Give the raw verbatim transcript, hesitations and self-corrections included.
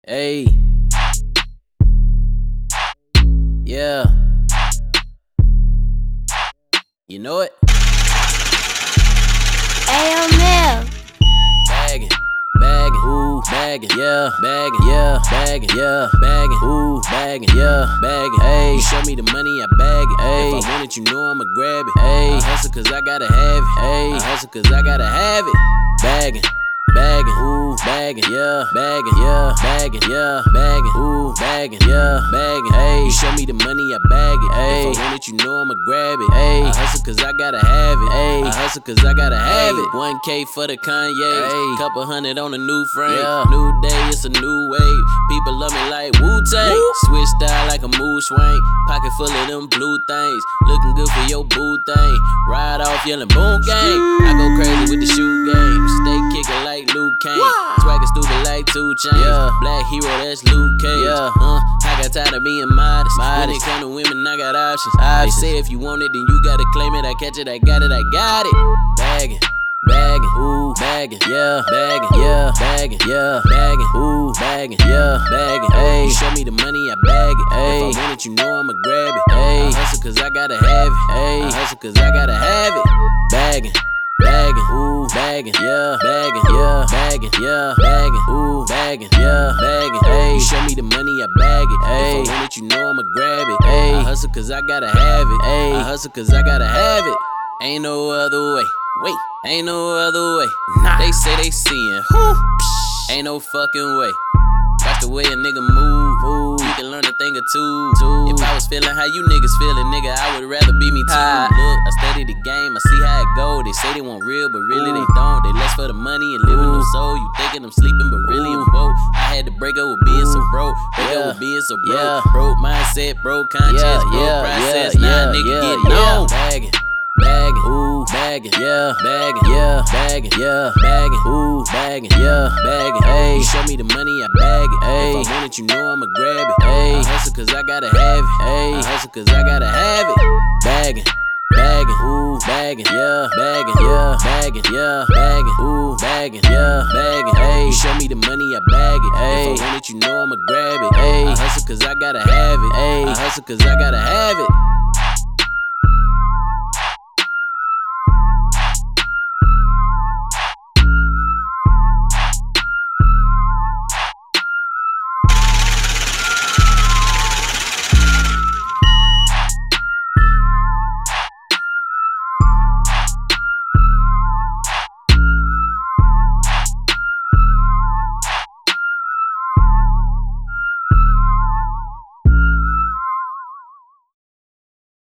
Hey, yeah, you know it. A M L. Bagging, bagging, ooh, bagging, yeah, bagging, yeah, bagging, yeah, bagging, ooh, bagging, yeah, bagging. Hey, you show me the money, I bag it. Hey, if I want it, you know I'ma grab it. Hey, I hustle cause I gotta have it. Hey, I hustle cause I gotta have it. Bagging, bagging, ooh, bagging, yeah, bagging, yeah, bagging, yeah, bagging, ooh, bagging, yeah, bagging. Hey, you show me the money, I bag it. Hey, if I want it, you know I'ma grab it. Hey, I hustle cause I gotta have it. Hey, I hustle cause I gotta have it. one K for the Kanye, hey, couple hundred on a new frame. Yeah. New day, it's a new wave. People love me like Wu-Tang. Switch style like a mood swing. Pocket full of them blue things. Looking good for your boo thing. Ride off yelling boom gang. I go crazy with the shoe game. Stay kicking like Luke Kane. Swaggin' stupid like two chains. Yeah. Black hero, that's Luke Cage. Yeah. Uh, I got tired of being modest. modest. When it come to women, I got options. options. They say if you want it, then you gotta claim it. I catch it, I got it, I got it. Bagging, bagging, ooh, bagging, yeah, bagging, yeah, bagging, yeah, bagging, ooh, bagging, yeah, bagging. Hey, you show me the money, I bag it. Hey, if I want it, you know I'ma grab it. Hey, I hustle cause I gotta have it. Hey, I hustle cause I gotta have it. Bagging, bagging, ooh, bagging, yeah, bagging, yeah, bagging, yeah, bagging, ooh, bagging, yeah, bagging. Hey, you show me the money, I bag it. Hey, if I want it, you know I'ma grab it. Hey, I hustle cause I gotta have it. Hey, I hustle cause I gotta have it. Ain't no other way. Wait, ain't no other way. Nah. They say they seein'. Ain't no fucking way. Watch the way a nigga move, move. You can learn a thing or two. two. If I was feeling how you niggas feeling, nigga, I would rather be me too. Ah. Look, I study the game, I see how it go. They say they want real, but really Ooh. They don't. They less for the money and living no soul. You thinking I'm sleeping, but really I'm woke. I had to break up with being so broke. Break yeah. up with being so broke. Yeah. Broke mindset, broke conscience, yeah, broke yeah, process. Yeah, now yeah, nigga yeah, getting yeah. on. Bagging, bagging, ooh, bagging, yeah, bagging, yeah, bagging, yeah, bagging, ooh, bagging, yeah, bagging. Hey, you show me the money, I bag it. Hey, if I want it, you know I'ma grab it. Hey, I hustle cause I gotta have it. Hey, I hustle cause I gotta have it. Bagging, bagging, ooh, bagging, yeah, bagging, yeah, bagging, yeah, bagging, ooh, bagging, yeah, bagging. Hey, you show me the money, I bag it. Hey, if I want it, you know I'ma grab it. Hey, I hustle cause I gotta have it. Hey, I hustle cause I gotta have it.